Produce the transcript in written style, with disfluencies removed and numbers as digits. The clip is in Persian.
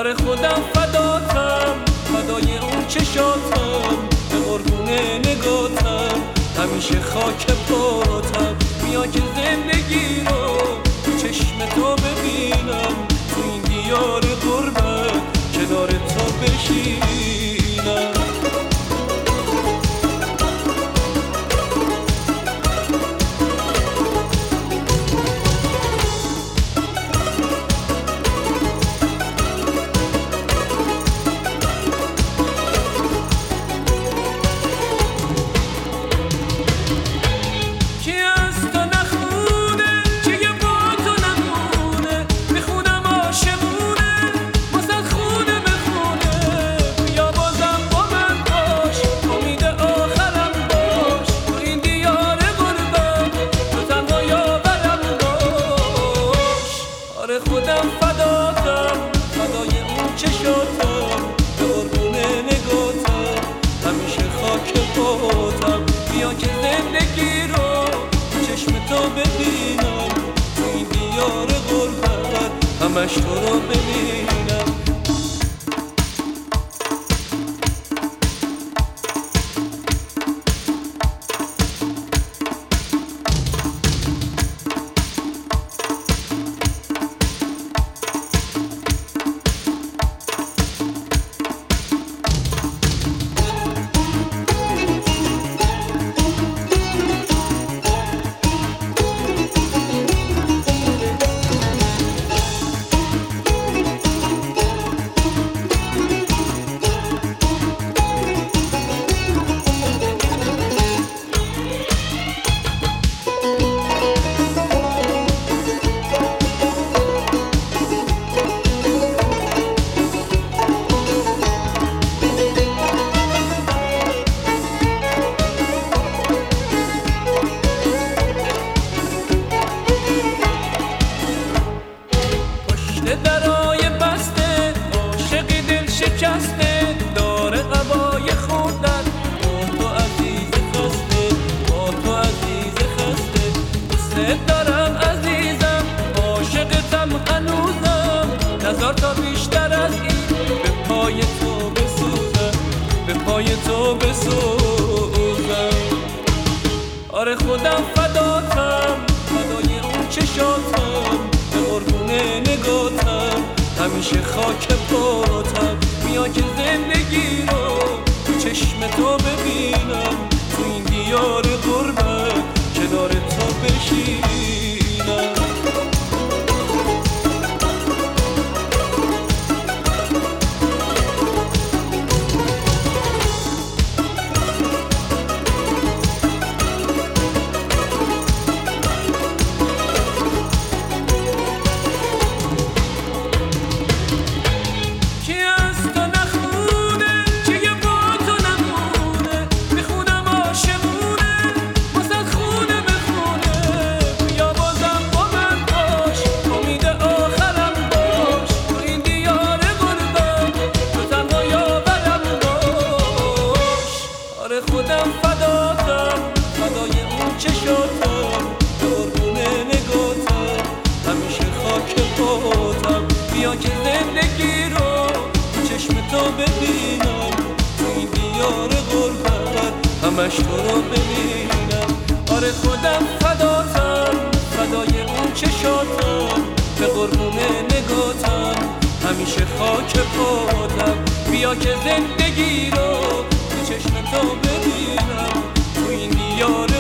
آره خودم فداتم، فدای اون چشاتم، به قربون نگاتم، همیشه خاک پاتم. بیا که زندگی رو تو چشم تو ببینم، تو این دیار غربت کنار تو بشینم. خودم فداتم، فدای اون چشاتم، به قربون نگاتم، همیشه خاک پاتم. بیا که زندگی رو چشم تو ببینم، تو این دیار غربت همش تو رو ببینم. درای بسته عاشقی دل شکسته، داره قبای خوردن با تو عزیز خسته، با تو عزیز خسته. دوست دارم عزیزم، عاشقتم هنوزم، نزار تا بیشتر از این به پای تو بسوزم، به پای تو بسوزم. آره خودم فداتم، فدای اون چشاتم، به قربون نگاتم، همیشه خاک پاتم. بیا که زندگی رو تو چشم تو ببینم، تو این دیار غربت کنار تو بشینم. خودم فداتم، فدای اون چشاتم، به قربون نگاتم، همیشه خاک پاتم. بیا که زندگی رو تو چشم تو ببینم، تو این دیار غربت همش تو رو ببینم. آره خودم فداتم، فدای اون چشاتم، به قربون نگاتم، همیشه خاک پاتم. بیا که زندگی رو چشم تو ببینم، تو این دیار